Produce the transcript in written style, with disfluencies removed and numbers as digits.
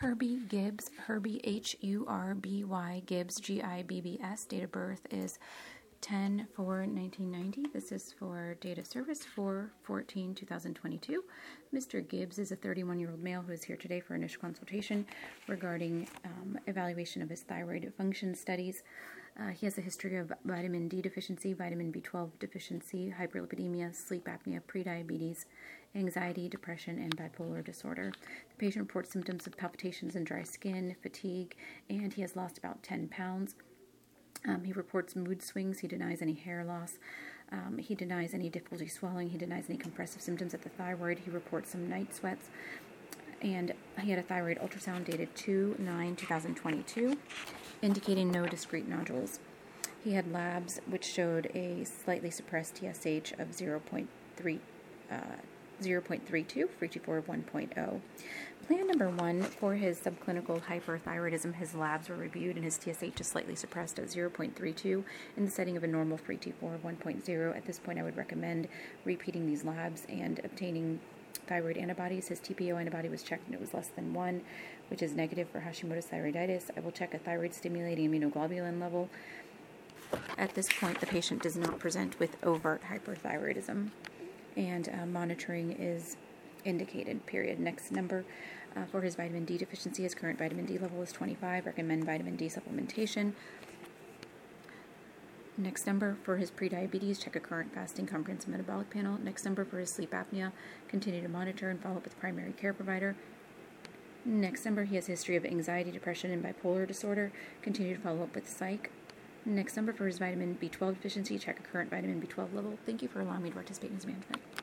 Herbie Gibbs, Herbie Hurby Gibbs, Gibbs. Date of birth is 10/4/1990. This is for date of service 4/14/2022. Mr. Gibbs is a 31-year-old male who is here today for initial consultation regarding evaluation of his thyroid function studies. He has a history of vitamin D deficiency, vitamin B12 deficiency, hyperlipidemia, sleep apnea, prediabetes, anxiety, depression, and bipolar disorder. The patient reports symptoms of palpitations and dry skin, fatigue, and he has lost about 10 pounds. He reports mood swings. He denies any hair loss. He denies any difficulty swallowing. He denies any compressive symptoms at the thyroid. He reports some night sweats. And he had a thyroid ultrasound dated 2/9/2022, indicating no discrete nodules. He had labs which showed a slightly suppressed TSH of 0.32, free T4 of 1.0. Plan number 1 for his subclinical hyperthyroidism, his labs were reviewed and his TSH is slightly suppressed at 0.32 in the setting of a normal free T4 of 1.0. At this point, I would recommend repeating these labs and obtaining thyroid antibodies. His TPO antibody was checked and it was less than 1, which is negative for Hashimoto's thyroiditis. I will check a thyroid-stimulating immunoglobulin level. At this point, the patient does not present with overt hyperthyroidism, and monitoring is indicated, period. Next number for his vitamin D deficiency, his current vitamin D level is 25. Recommend vitamin D supplementation. Next number for his prediabetes, check a current fasting comprehensive metabolic panel. Next number for his sleep apnea, continue to monitor and follow up with the primary care provider. Next number, he has a history of anxiety, depression, and bipolar disorder. Continue to follow up with psych. Next number for his vitamin B12 deficiency, check a current vitamin B12 level. Thank you for allowing me to participate in his management.